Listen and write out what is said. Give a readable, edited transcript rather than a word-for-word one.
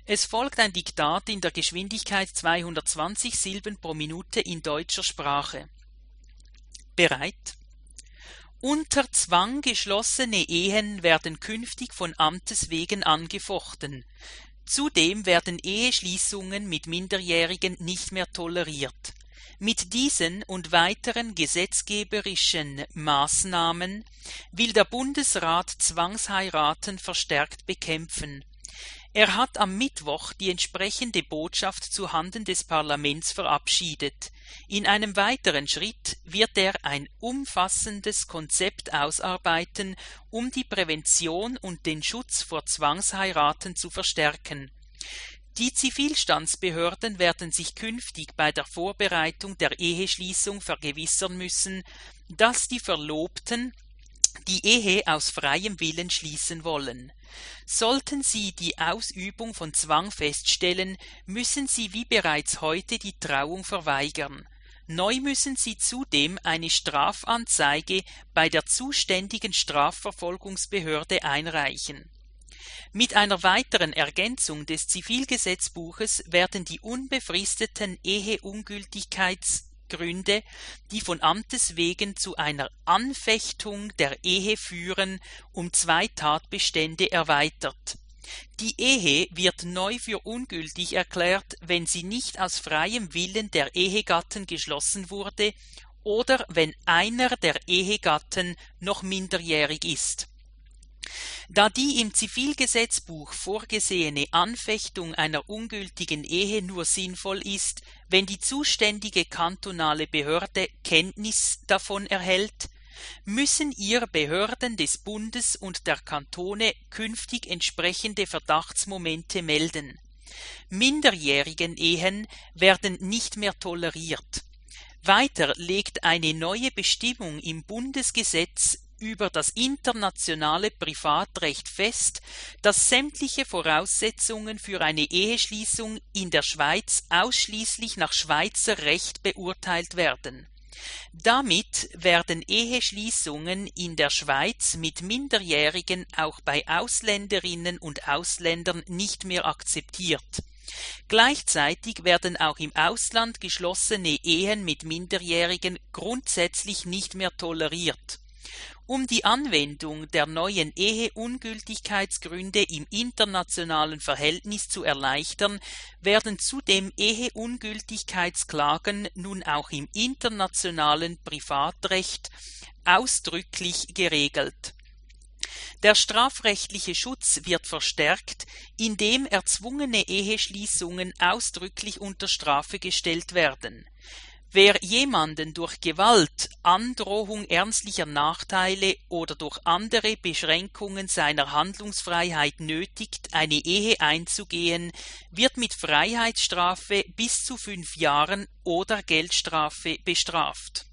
Es folgt ein Diktat in der Geschwindigkeit 220 Silben pro Minute in deutscher Sprache. Bereit? Unter Zwang geschlossene Ehen werden künftig von Amtes wegen angefochten. Zudem werden Eheschließungen mit Minderjährigen nicht mehr toleriert. Mit diesen und weiteren gesetzgeberischen Maßnahmen will der Bundesrat Zwangsheiraten verstärkt bekämpfen. Er hat am Mittwoch die entsprechende Botschaft zuhanden des Parlaments verabschiedet. In einem weiteren Schritt wird er ein umfassendes Konzept ausarbeiten, um die Prävention und den Schutz vor Zwangsheiraten zu verstärken. Die Zivilstandsbehörden werden sich künftig bei der Vorbereitung der Eheschließung vergewissern müssen, dass die Verlobten die Ehe aus freiem Willen schließen wollen. Sollten sie die Ausübung von Zwang feststellen, müssen sie wie bereits heute die Trauung verweigern. Neu müssen sie zudem eine Strafanzeige bei der zuständigen Strafverfolgungsbehörde einreichen. Mit einer weiteren Ergänzung des Zivilgesetzbuches werden die unbefristeten Eheungültigkeitsgründe, die von Amtes wegen zu einer Anfechtung der Ehe führen, um 2 Tatbestände erweitert. Die Ehe wird neu für ungültig erklärt, wenn sie nicht aus freiem Willen der Ehegatten geschlossen wurde oder wenn einer der Ehegatten noch minderjährig ist. Da die im Zivilgesetzbuch vorgesehene Anfechtung einer ungültigen Ehe nur sinnvoll ist, wenn die zuständige kantonale Behörde Kenntnis davon erhält, müssen ihr Behörden des Bundes und der Kantone künftig entsprechende Verdachtsmomente melden. Minderjährigen Ehen werden nicht mehr toleriert. Weiter legt eine neue Bestimmung im Bundesgesetz über das internationale Privatrecht fest, dass sämtliche Voraussetzungen für eine Eheschließung in der Schweiz ausschließlich nach Schweizer Recht beurteilt werden. Damit werden Eheschließungen in der Schweiz mit Minderjährigen auch bei Ausländerinnen und Ausländern nicht mehr akzeptiert. Gleichzeitig werden auch im Ausland geschlossene Ehen mit Minderjährigen grundsätzlich nicht mehr toleriert. Um die Anwendung der neuen Eheungültigkeitsgründe im internationalen Verhältnis zu erleichtern, werden zudem Eheungültigkeitsklagen nun auch im internationalen Privatrecht ausdrücklich geregelt. Der strafrechtliche Schutz wird verstärkt, indem erzwungene Eheschließungen ausdrücklich unter Strafe gestellt werden. Wer jemanden durch Gewalt, Androhung ernstlicher Nachteile oder durch andere Beschränkungen seiner Handlungsfreiheit nötigt, eine Ehe einzugehen, wird mit Freiheitsstrafe bis zu 5 Jahren oder Geldstrafe bestraft.